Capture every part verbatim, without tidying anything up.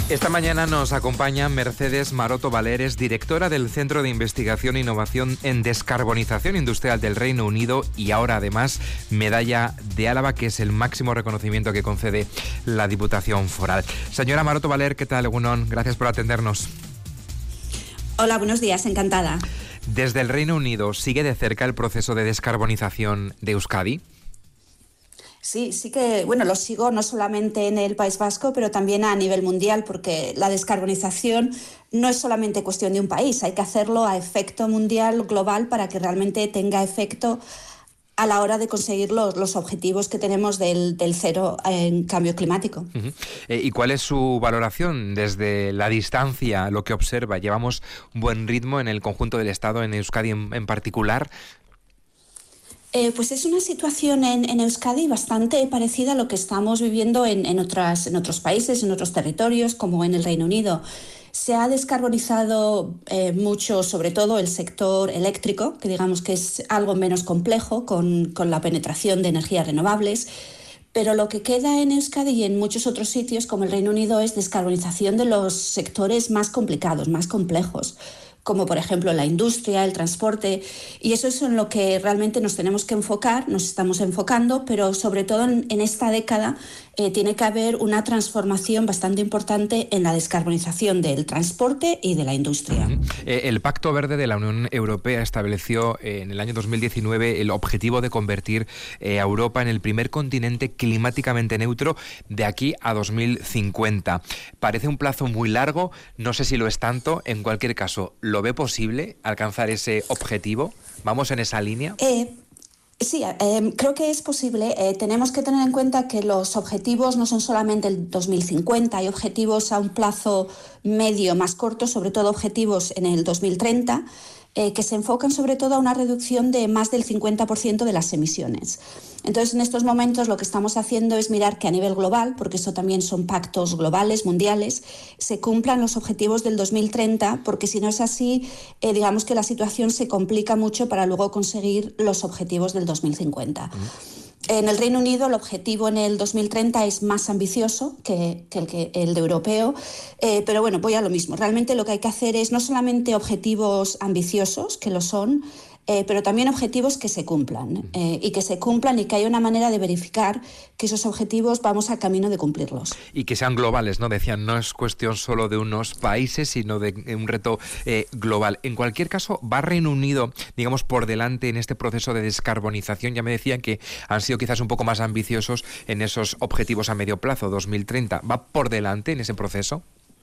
Esta mañana nos acompaña Mercedes Maroto Valeres, directora del Centro de Investigación e Innovación en Descarbonización Industrial del Reino Unido y ahora además Medalla de Álava, que es el máximo reconocimiento que concede la Diputación Foral. Señora Maroto Valer, ¿qué tal? Egunon, gracias por atendernos. Hola, buenos días, encantada. Desde el Reino Unido, ¿sigue de cerca el proceso de descarbonización de Euskadi? Sí, sí que, bueno, lo sigo no solamente en el País Vasco, pero también a nivel mundial, porque la descarbonización no es solamente cuestión de un país, hay que hacerlo a efecto mundial, global, para que realmente tenga efecto a la hora de conseguir los, los objetivos que tenemos del, del cero en cambio climático. Uh-huh. Eh, ¿Y cuál es su valoración desde la distancia, lo que observa? ¿Llevamos un buen ritmo en el conjunto del Estado, en Euskadi en, en particular? Eh, pues es una situación en, en Euskadi bastante parecida a lo que estamos viviendo en, en, otras, en otros países, en otros territorios, como en el Reino Unido. Se ha descarbonizado eh, mucho, sobre todo el sector eléctrico, que digamos que es algo menos complejo con, con la penetración de energías renovables, pero lo que queda en Euskadi y en muchos otros sitios como el Reino Unido es descarbonización de los sectores más complicados, más complejos, como por ejemplo la industria, el transporte, y eso es en lo que realmente nos tenemos que enfocar, nos estamos enfocando, pero sobre todo en, en esta década eh, tiene que haber una transformación bastante importante en la descarbonización del transporte y de la industria. Uh-huh. Eh, el Pacto Verde de la Unión Europea estableció eh, en el año dos mil diecinueve el objetivo de convertir eh, a Europa en el primer continente climáticamente neutro de aquí a dos mil cincuenta. Parece un plazo muy largo, no sé si lo es tanto, en cualquier caso, ¿lo ve posible alcanzar ese objetivo? ¿Vamos en esa línea? Eh, sí, eh, creo que es posible. Eh, tenemos que tener en cuenta que los objetivos no son solamente el dos mil cincuenta, hay objetivos a un plazo medio más corto, sobre todo objetivos en el dos mil treinta, eh, que se enfocan sobre todo a una reducción de más del cincuenta por ciento de las emisiones. Entonces, en estos momentos lo que estamos haciendo es mirar que a nivel global, porque eso también son pactos globales, mundiales, se cumplan los objetivos del dos mil treinta, porque si no es así, eh, digamos que la situación se complica mucho para luego conseguir los objetivos del dos mil cincuenta. Uh-huh. En el Reino Unido el objetivo en el dos mil treinta es más ambicioso que, que, el, que el de europeo, eh, pero bueno, voy a lo mismo. Realmente lo que hay que hacer es no solamente objetivos ambiciosos, que lo son, Eh, pero también objetivos que se cumplan eh, y que se cumplan y que haya una manera de verificar que esos objetivos vamos a camino de cumplirlos. Y que sean globales, ¿no? Decían, no es cuestión solo de unos países, sino de un reto eh, global. En cualquier caso, ¿va Reino Unido, digamos, por delante en este proceso de descarbonización? Ya me decían que han sido quizás un poco más ambiciosos en esos objetivos a medio plazo, dos mil treinta. ¿Va por delante en ese proceso?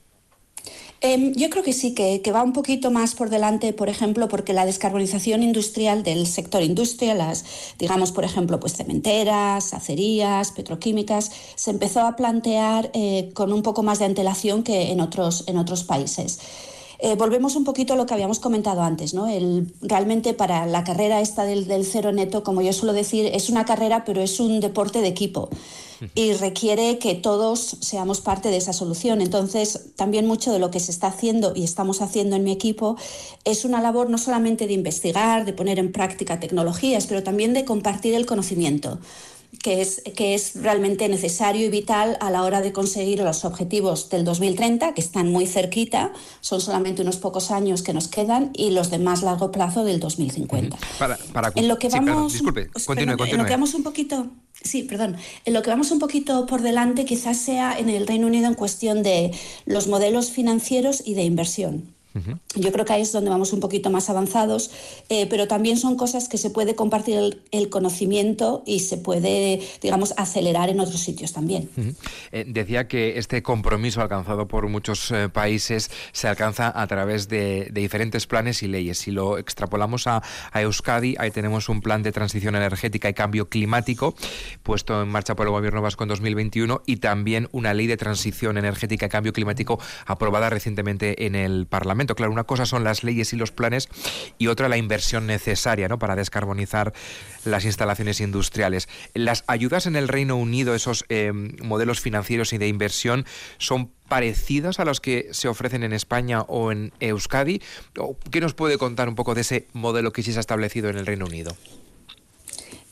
Eh, yo creo que sí, que, que va un poquito más por delante, por ejemplo, porque la descarbonización industrial del sector industria, las, digamos, por ejemplo, pues cementeras, acerías, petroquímicas, se empezó a plantear eh, con un poco más de antelación que en otros, en otros países. Eh, volvemos un poquito a lo que habíamos comentado antes, ¿no? El, realmente para la carrera esta del, del cero neto, como yo suelo decir, es una carrera, pero es un deporte de equipo y requiere que todos seamos parte de esa solución. Entonces, también mucho de lo que se está haciendo y estamos haciendo en mi equipo es una labor no solamente de investigar, de poner en práctica tecnologías, pero también de compartir el conocimiento, que es, que es realmente necesario y vital a la hora de conseguir los objetivos del dos mil treinta, que están muy cerquita, son solamente unos pocos años que nos quedan, y los de más largo plazo del dos mil cincuenta. Uh-huh. Para, para... En lo que sí, vamos, perdón, disculpe, continúe, perdón, continúe. En lo que vamos un poquito... Sí, perdón. En lo que vamos un poquito por delante quizás sea en el Reino Unido en cuestión de los modelos financieros y de inversión. Uh-huh. Yo creo que ahí es donde vamos un poquito más avanzados, eh, pero también son cosas que se puede compartir el, el conocimiento y se puede, digamos, acelerar en otros sitios también. Uh-huh. Eh, decía que este compromiso alcanzado por muchos eh, países se alcanza a través de, de diferentes planes y leyes. Si lo extrapolamos a, a Euskadi, ahí tenemos un plan de transición energética y cambio climático puesto en marcha por el Gobierno vasco en dos mil veintiuno y también una ley de transición energética y cambio climático aprobada recientemente en el Parlamento. Claro, una cosa son las leyes y los planes y otra la inversión necesaria, ¿no?, para descarbonizar las instalaciones industriales. Las ayudas en el Reino Unido, esos eh, modelos financieros y de inversión, ¿son parecidos a los que se ofrecen en España o en Euskadi? ¿Qué nos puede contar un poco de ese modelo que sí se ha establecido en el Reino Unido?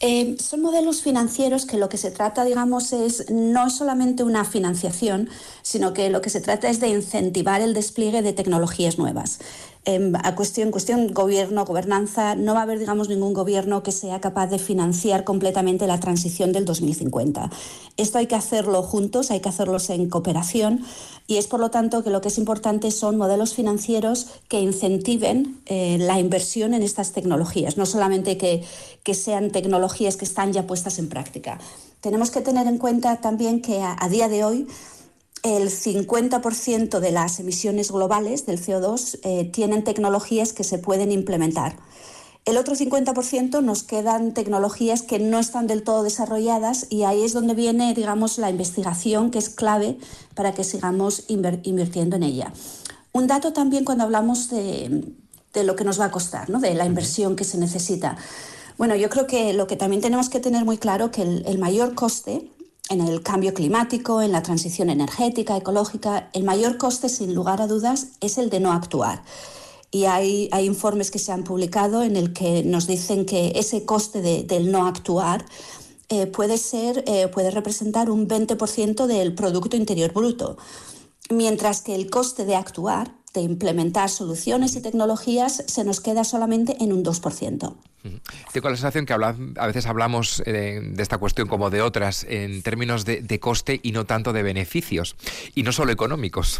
Eh, son modelos financieros que lo que se trata, digamos, es no es solamente una financiación, sino que lo que se trata es de incentivar el despliegue de tecnologías nuevas. Eh, a cuestión, cuestión gobierno, gobernanza, no va a haber, digamos, ningún gobierno que sea capaz de financiar completamente la transición del dos mil cincuenta. Esto hay que hacerlo juntos, hay que hacerlos en cooperación, y es por lo tanto que lo que es importante son modelos financieros que incentiven eh, la inversión en estas tecnologías, no solamente que, que sean tecnologías que están ya puestas en práctica. Tenemos que tener en cuenta también que a, a día de hoy el cincuenta por ciento de las emisiones globales del C O dos eh, tienen tecnologías que se pueden implementar. El otro cincuenta por ciento nos quedan tecnologías que no están del todo desarrolladas, y ahí es donde viene, digamos, la investigación, que es clave para que sigamos inver- invirtiendo en ella. Un dato también cuando hablamos de, de lo que nos va a costar, ¿no? De la inversión que se necesita. Bueno, yo creo que lo que también tenemos que tener muy claro que el, el mayor coste en el cambio climático, en la transición energética, ecológica, el mayor coste, sin lugar a dudas, es el de no actuar. Y hay, hay informes que se han publicado en el que nos dicen que ese coste de, del no actuar eh, puede ser, eh, puede representar un veinte por ciento del Producto Interior Bruto, mientras que el coste de actuar, de implementar soluciones y tecnologías, se nos queda solamente en un dos por ciento. Tengo la sensación que habla, a veces hablamos eh, de esta cuestión como de otras en términos de, de coste y no tanto de beneficios, y no solo económicos.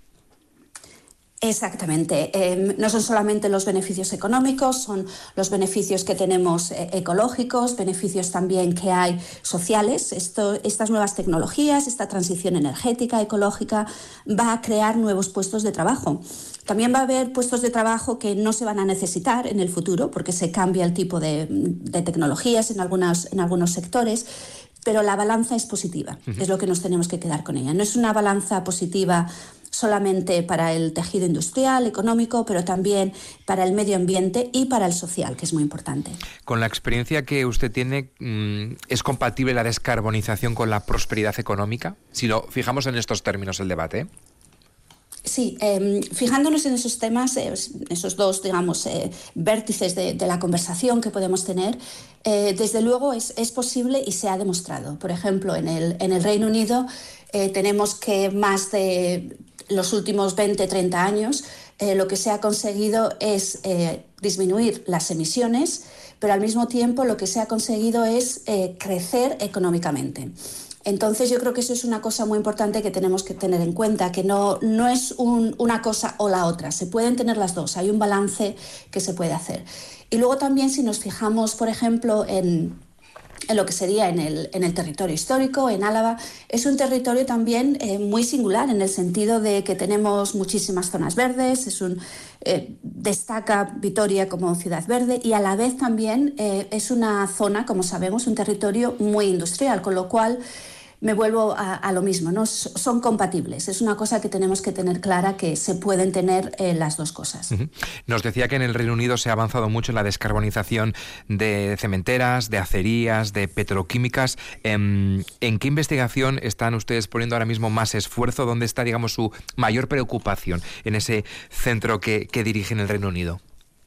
Exactamente. Eh, no son solamente los beneficios económicos, son los beneficios que tenemos eh, ecológicos, beneficios también que hay sociales. Esto, estas nuevas tecnologías, esta transición energética, ecológica, va a crear nuevos puestos de trabajo. También va a haber puestos de trabajo que no se van a necesitar en el futuro porque se cambia el tipo de, de tecnologías en, algunas, en algunos sectores, pero la balanza es positiva, uh-huh. Es lo que nos tenemos que quedar con ella. No es una balanza positiva solamente para el tejido industrial, económico, pero también para el medio ambiente y para el social, que es muy importante. Con la experiencia que usted tiene, ¿es compatible la descarbonización con la prosperidad económica? Si lo fijamos en estos términos el debate. Sí, eh, fijándonos en esos temas, eh, esos dos, digamos, eh, vértices de, de la conversación que podemos tener, eh, desde luego es, es posible y se ha demostrado. Por ejemplo, en el, en el Reino Unido eh, tenemos que más de los últimos veinte, treinta años, eh, lo que se ha conseguido es eh, disminuir las emisiones, pero al mismo tiempo lo que se ha conseguido es eh, crecer económicamente. Entonces yo creo que eso es una cosa muy importante que tenemos que tener en cuenta, que no, no es un, una cosa o la otra, se pueden tener las dos, hay un balance que se puede hacer. Y luego también, si nos fijamos, por ejemplo, en, en lo que sería en el, en el territorio histórico, en Álava, es un territorio también eh, muy singular en el sentido de que tenemos muchísimas zonas verdes, es un, eh, destaca Vitoria como ciudad verde, y a la vez también eh, es una zona, como sabemos, un territorio muy industrial, con lo cual me vuelvo a, a lo mismo, ¿no? Son compatibles. Es una cosa que tenemos que tener clara, que se pueden tener eh, las dos cosas. Uh-huh. Nos decía que en el Reino Unido se ha avanzado mucho en la descarbonización de cementeras, de acerías, de petroquímicas. ¿En, en qué investigación están ustedes poniendo ahora mismo más esfuerzo? ¿Dónde está, digamos, su mayor preocupación en ese centro que, que dirige en el Reino Unido?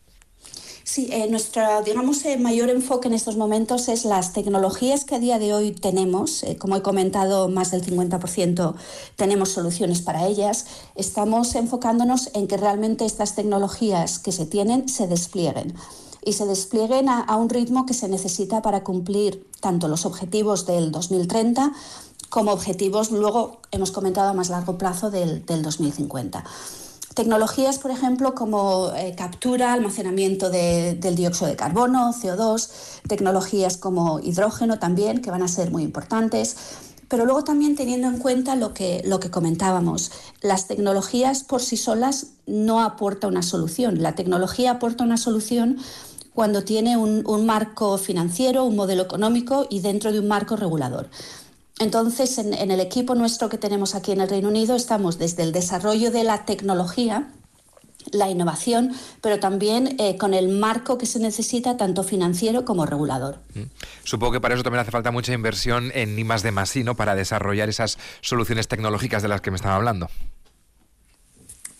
Sí, eh, nuestro, digamos, eh, mayor enfoque en estos momentos es las tecnologías que a día de hoy tenemos. Eh, como he comentado, más del cincuenta por ciento tenemos soluciones para ellas. Estamos enfocándonos en que realmente estas tecnologías que se tienen se desplieguen. Y se desplieguen a, a un ritmo que se necesita para cumplir tanto los objetivos del dos mil treinta como objetivos, luego hemos comentado, a más largo plazo del, del dos mil cincuenta. Tecnologías, por ejemplo, como eh, captura, almacenamiento de, del dióxido de carbono, C O dos, tecnologías como hidrógeno también, que van a ser muy importantes, pero luego también teniendo en cuenta lo que, lo que comentábamos, las tecnologías por sí solas no aportan una solución. La tecnología aporta una solución cuando tiene un, un marco financiero, un modelo económico y dentro de un marco regulador. Entonces, en, en el equipo nuestro que tenemos aquí en el Reino Unido, estamos desde el desarrollo de la tecnología, la innovación, pero también eh, con el marco que se necesita, tanto financiero como regulador. Mm. Supongo que para eso también hace falta mucha inversión en I más D más I, ¿no?, para desarrollar esas soluciones tecnológicas de las que me estaba hablando.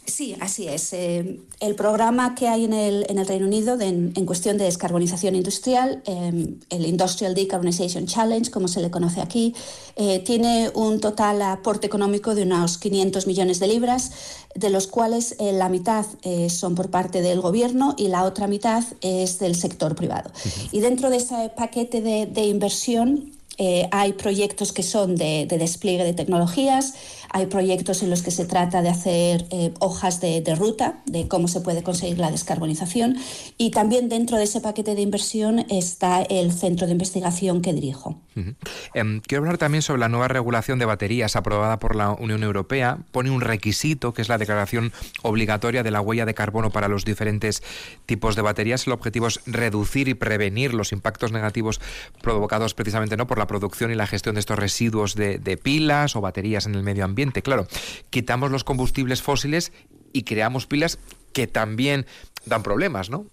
Sí, así es. Eh, el programa que hay en el, en el Reino Unido de, en, en cuestión de descarbonización industrial, eh, el Industrial Decarbonization Challenge, como se le conoce aquí, eh, tiene un total aporte económico de unos quinientos millones de libras, de los cuales eh, la mitad eh, son por parte del gobierno y la otra mitad es del sector privado. Uh-huh. Y dentro de ese paquete de, de inversión, Eh, hay proyectos que son de, de despliegue de tecnologías, hay proyectos en los que se trata de hacer eh, hojas de, de ruta, de cómo se puede conseguir la descarbonización, y también dentro de ese paquete de inversión está el centro de investigación que dirijo. Uh-huh. Eh, quiero hablar también sobre la nueva regulación de baterías aprobada por la Unión Europea. Pone un requisito que es la declaración obligatoria de la huella de carbono para los diferentes tipos de baterías. El objetivo es reducir y prevenir los impactos negativos provocados precisamente no por la producción y la gestión de estos residuos de, de pilas o baterías en el medio ambiente. Claro, quitamos los combustibles fósiles y creamos pilas que también dan problemas, ¿no?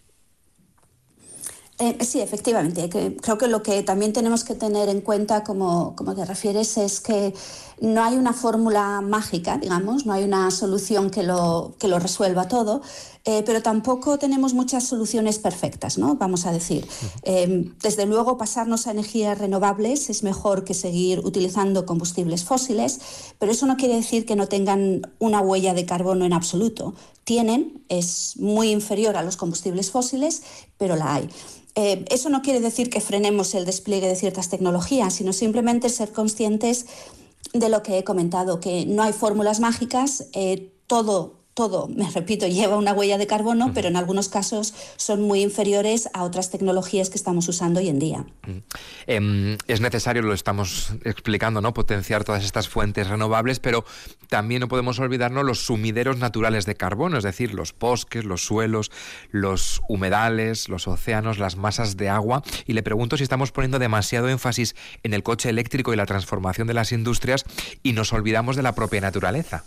Eh, sí, efectivamente. Que creo que lo que también tenemos que tener en cuenta, como, como te refieres, es que no hay una fórmula mágica, digamos, no hay una solución que lo, que lo resuelva todo, eh, pero tampoco tenemos muchas soluciones perfectas, ¿no? Vamos a decir. Eh, desde luego, pasarnos a energías renovables es mejor que seguir utilizando combustibles fósiles, pero eso no quiere decir que no tengan una huella de carbono en absoluto. Tienen, es muy inferior a los combustibles fósiles, pero la hay. Eh, eso no quiere decir que frenemos el despliegue de ciertas tecnologías, sino simplemente ser conscientes de lo que he comentado, que no hay fórmulas mágicas, eh, todo, todo, me repito, lleva una huella de carbono, uh-huh. pero en algunos casos son muy inferiores a otras tecnologías que estamos usando hoy en día. Uh-huh. Eh, es necesario, lo estamos explicando, ¿no?, potenciar todas estas fuentes renovables, pero también no podemos olvidarnos los sumideros naturales de carbono, es decir, los bosques, los suelos, los humedales, los océanos, las masas de agua. Y le pregunto si estamos poniendo demasiado énfasis en el coche eléctrico y la transformación de las industrias y nos olvidamos de la propia naturaleza.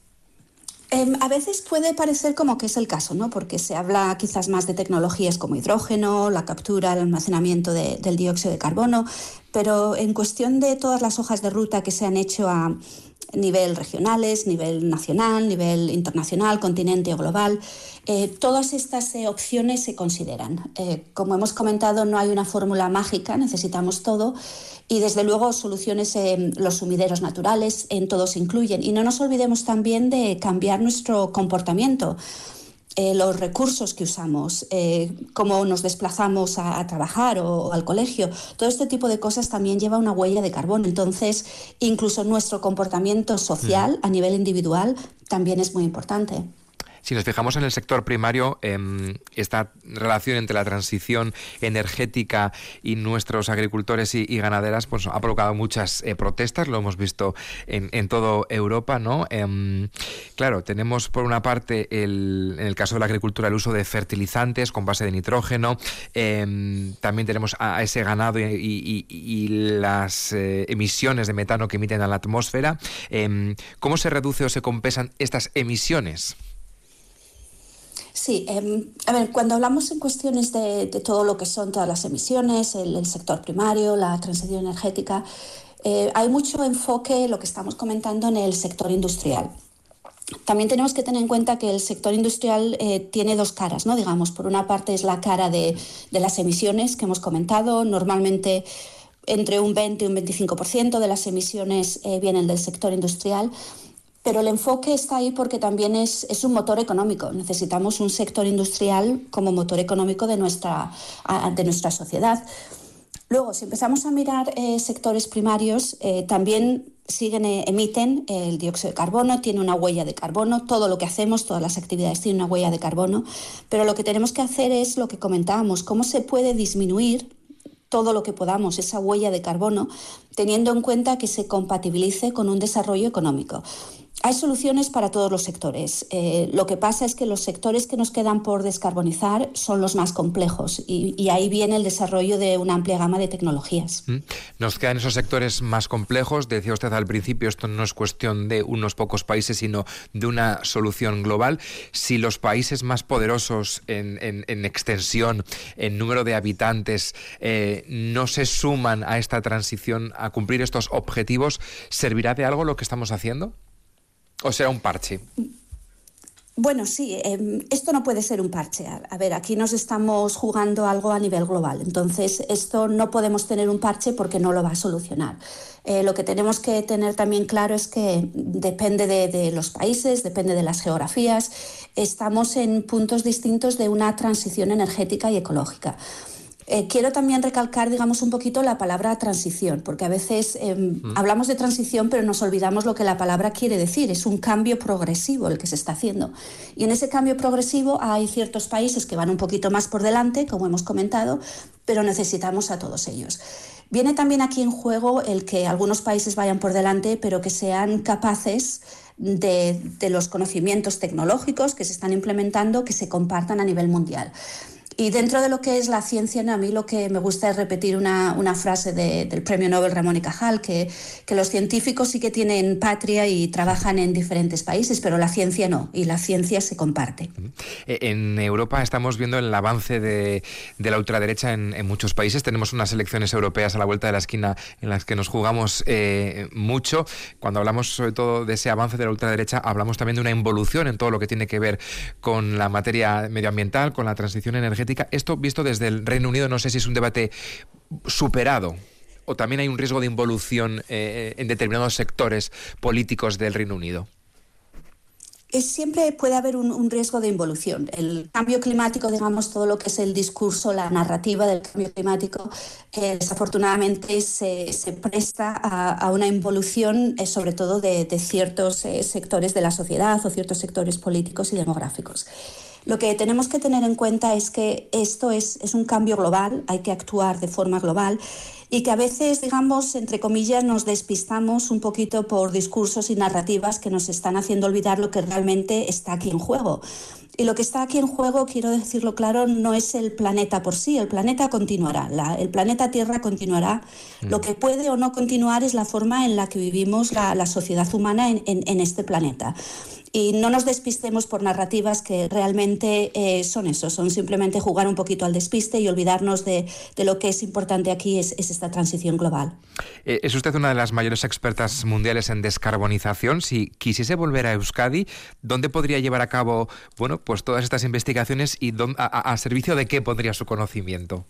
Eh, a veces puede parecer como que es el caso, ¿no? Porque se habla quizás más de tecnologías como hidrógeno, la captura, el almacenamiento de, del dióxido de carbono, pero en cuestión de todas las hojas de ruta que se han hecho a nivel regionales, nivel nacional, nivel internacional, continente o global, eh, todas estas eh, opciones se consideran. Eh, como hemos comentado, no hay una fórmula mágica, necesitamos todo. Y desde luego soluciones en los sumideros naturales, en todo se incluyen. Y no nos olvidemos también de cambiar nuestro comportamiento, eh, los recursos que usamos, eh, cómo nos desplazamos a, a trabajar o, o al colegio. Todo este tipo de cosas también lleva una huella de carbono. Entonces, incluso nuestro comportamiento social a nivel individual también es muy importante. Si nos fijamos en el sector primario, eh, esta relación entre la transición energética y nuestros agricultores y, y ganaderas pues ha provocado muchas eh, protestas, lo hemos visto en, en toda Europa, ¿no? Eh, claro, tenemos por una parte, el, en el caso de la agricultura, el uso de fertilizantes con base de nitrógeno, eh, también tenemos a, a ese ganado y, y, y las eh, emisiones de metano que emiten a la atmósfera. Eh, ¿Cómo se reduce o se compensan estas emisiones? Sí, eh, a ver, cuando hablamos en cuestiones de, de todo lo que son todas las emisiones, el, el sector primario, la transición energética, eh, hay mucho enfoque, lo que estamos comentando, en el sector industrial. También tenemos que tener en cuenta que el sector industrial eh, tiene dos caras, ¿no? Digamos, por una parte es la cara de, de las emisiones que hemos comentado. Normalmente entre un veinte y un veinticinco por ciento de las emisiones eh, vienen del sector industrial. Pero el enfoque está ahí porque también es, es un motor económico. Necesitamos un sector industrial como motor económico de nuestra, de nuestra sociedad. Luego, si empezamos a mirar eh, sectores primarios, eh, también siguen, eh, emiten el dióxido de carbono, tiene una huella de carbono. Todo lo que hacemos, todas las actividades tienen una huella de carbono. Pero lo que tenemos que hacer es lo que comentábamos, cómo se puede disminuir todo lo que podamos, esa huella de carbono, teniendo en cuenta que se compatibilice con un desarrollo económico. Hay soluciones para todos los sectores. Eh, lo que pasa es que los sectores que nos quedan por descarbonizar son los más complejos y, y ahí viene el desarrollo de una amplia gama de tecnologías. Nos quedan esos sectores más complejos. Decía usted al principio, esto no es cuestión de unos pocos países, sino de una solución global. Si los países más poderosos en, en, en extensión, en número de habitantes, eh, no se suman a esta transición, a cumplir estos objetivos, ¿servirá de algo lo que estamos haciendo? ¿O será un parche? Bueno, sí, eh, esto no puede ser un parche. A ver, aquí nos estamos jugando algo a nivel global, entonces esto no podemos tener un parche porque no lo va a solucionar. Eh, lo que tenemos que tener también claro es que depende de, de los países, depende de las geografías, estamos en puntos distintos de una transición energética y ecológica. Eh, quiero también recalcar, digamos, un poquito la palabra transición, porque a veces eh, mm. hablamos de transición, pero nos olvidamos lo que la palabra quiere decir. Es un cambio progresivo el que se está haciendo. Y en ese cambio progresivo hay ciertos países que van un poquito más por delante, como hemos comentado, pero necesitamos a todos ellos. Viene también aquí en juego el que algunos países vayan por delante, pero que sean capaces de, de los conocimientos tecnológicos que se están implementando, que se compartan a nivel mundial. Y dentro de lo que es la ciencia, a mí lo que me gusta es repetir una, una frase de, del premio Nobel Ramón y Cajal, que, que los científicos sí que tienen patria y trabajan en diferentes países, pero la ciencia no, y la ciencia se comparte. En Europa estamos viendo el avance de, de la ultraderecha en, en muchos países. Tenemos unas elecciones europeas a la vuelta de la esquina en las que nos jugamos eh, mucho. Cuando hablamos sobre todo de ese avance de la ultraderecha, hablamos también de una involución en todo lo que tiene que ver con la materia medioambiental, con la transición energética. Esto, visto desde el Reino Unido, no sé si es un debate superado o también hay un riesgo de involución eh, en determinados sectores políticos del Reino Unido. Siempre puede haber un, un riesgo de involución. El cambio climático, digamos, todo lo que es el discurso, la narrativa del cambio climático, eh, desafortunadamente se, se presta a, a una involución, eh, sobre todo de, de ciertos eh, sectores de la sociedad o ciertos sectores políticos y demográficos. Lo que tenemos que tener en cuenta es que esto es, es un cambio global, hay que actuar de forma global y que a veces, digamos, entre comillas, nos despistamos un poquito por discursos y narrativas que nos están haciendo olvidar lo que realmente está aquí en juego. Y lo que está aquí en juego, quiero decirlo claro, no es el planeta por sí, el planeta continuará, la, el planeta Tierra continuará. Mm. Lo que puede o no continuar es la forma en la que vivimos la, la sociedad humana en, en, en este planeta. Y no nos despistemos por narrativas que realmente eh, son eso, son simplemente jugar un poquito al despiste y olvidarnos de, de lo que es importante aquí, es, es esta transición global. Eh, es usted una de las mayores expertas mundiales en descarbonización. Si quisiese volver a Euskadi, ¿dónde podría llevar a cabo, bueno, pues todas estas investigaciones y dónde, a, a, a servicio de qué pondría su conocimiento?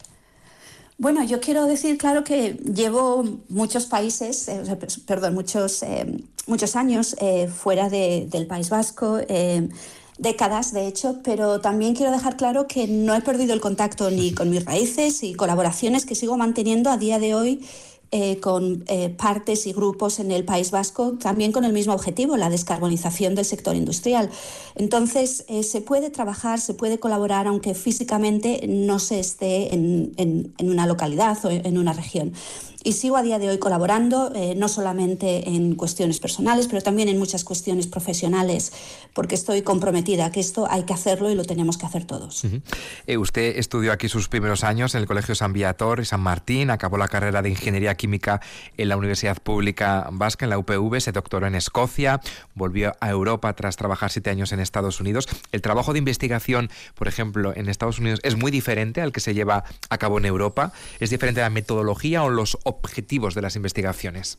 Bueno, yo quiero decir, claro, que llevo muchos países, eh, perdón, muchos, eh, muchos años eh, fuera de, del País Vasco, eh, décadas de hecho, pero también quiero dejar claro que no he perdido el contacto ni con mis raíces y colaboraciones que sigo manteniendo a día de hoy Eh, con eh, partes y grupos en el País Vasco, también con el mismo objetivo, la descarbonización del sector industrial. Entonces, eh, se puede trabajar, se puede colaborar, aunque físicamente no se esté en, en, en una localidad o en una región. Y sigo a día de hoy colaborando, eh, no solamente en cuestiones personales, pero también en muchas cuestiones profesionales, porque estoy comprometida que esto hay que hacerlo y lo tenemos que hacer todos. Uh-huh. Eh, usted estudió aquí sus primeros años en el Colegio San Viator y San Martín, acabó la carrera de Ingeniería Química en la Universidad Pública Vasca, en la U P V, se doctoró en Escocia, volvió a Europa tras trabajar siete años en Estados Unidos. El trabajo de investigación, por ejemplo, en Estados Unidos es muy diferente al que se lleva a cabo en Europa. ¿Es diferente la metodología o los objetivos de las investigaciones?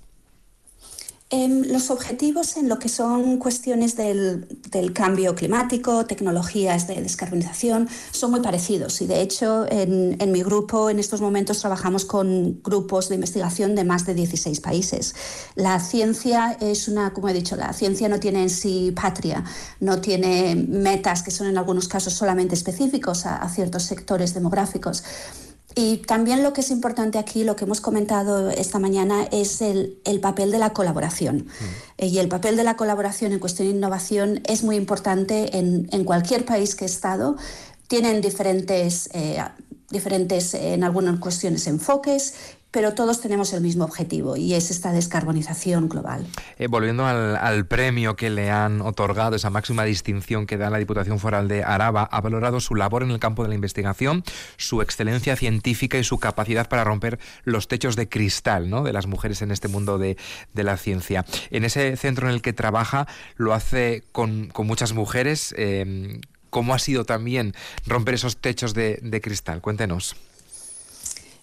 Eh, los objetivos en lo que son cuestiones del, del cambio climático, tecnologías de descarbonización, son muy parecidos y de hecho en, en mi grupo en estos momentos trabajamos con grupos de investigación de más de dieciséis países. La ciencia es una, como he dicho, la ciencia no tiene en sí patria, no tiene metas que son en algunos casos solamente específicos a, a ciertos sectores demográficos. Y también lo que es importante aquí, lo que hemos comentado esta mañana, es el, el papel de la colaboración. Mm. Y el papel de la colaboración en cuestión de innovación es muy importante en, en cualquier país que he estado. Tienen diferentes, eh, diferentes en algunas cuestiones, enfoques, pero todos tenemos el mismo objetivo y es esta descarbonización global. Eh, volviendo al, al premio que le han otorgado, esa máxima distinción que da la Diputación Foral de Araba, ha valorado su labor en el campo de la investigación, su excelencia científica y su capacidad para romper los techos de cristal, ¿no?, de las mujeres en este mundo de, de la ciencia. En ese centro en el que trabaja lo hace con, con muchas mujeres. Eh, ¿Cómo ha sido también romper esos techos de, de cristal? Cuéntenos.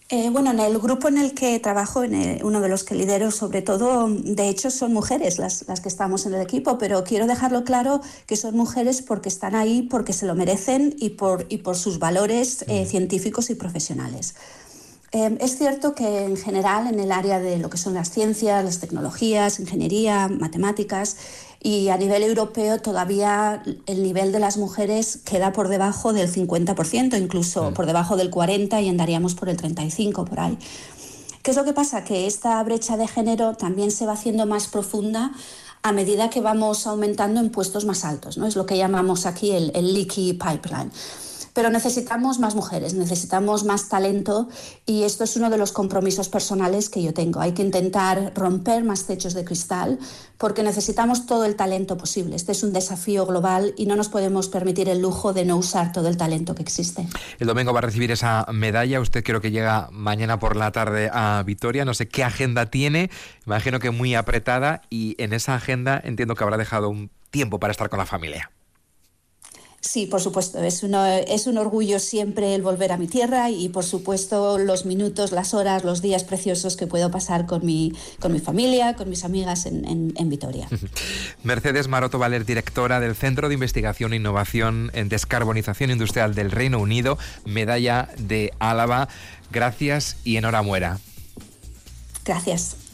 Eh, bueno, en el grupo en el que trabajo, en el, uno de los que lidero sobre todo, de hecho son mujeres las, las que estamos en el equipo, pero quiero dejarlo claro que son mujeres porque están ahí, porque se lo merecen y por, y por sus valores eh, científicos y profesionales. Eh, es cierto que en general en el área de lo que son las ciencias, las tecnologías, ingeniería, matemáticas, y a nivel europeo todavía el nivel de las mujeres queda por debajo del cincuenta por ciento, incluso mm. por debajo del cuarenta por ciento, y andaríamos por el treinta y cinco por ciento por ahí. ¿Qué es lo que pasa? Que esta brecha de género también se va haciendo más profunda a medida que vamos aumentando en puestos más altos, ¿no? Es lo que llamamos aquí el, el leaky pipeline. Pero necesitamos más mujeres, necesitamos más talento, y esto es uno de los compromisos personales que yo tengo. Hay que intentar romper más techos de cristal porque necesitamos todo el talento posible. Este es un desafío global y no nos podemos permitir el lujo de no usar todo el talento que existe. El domingo va a recibir esa medalla. Usted creo que llega mañana por la tarde a Vitoria. No sé qué agenda tiene. Imagino que muy apretada, y en esa agenda entiendo que habrá dejado un tiempo para estar con la familia. Sí, por supuesto, es, uno, es un orgullo siempre el volver a mi tierra, y por supuesto los minutos, las horas, los días preciosos que puedo pasar con mi, con mi familia, con mis amigas en, en, en Vitoria. Mercedes Maroto Valer, directora del Centro de Investigación e Innovación en Descarbonización Industrial del Reino Unido, medalla de Álava. Gracias y enhorabuena. Gracias.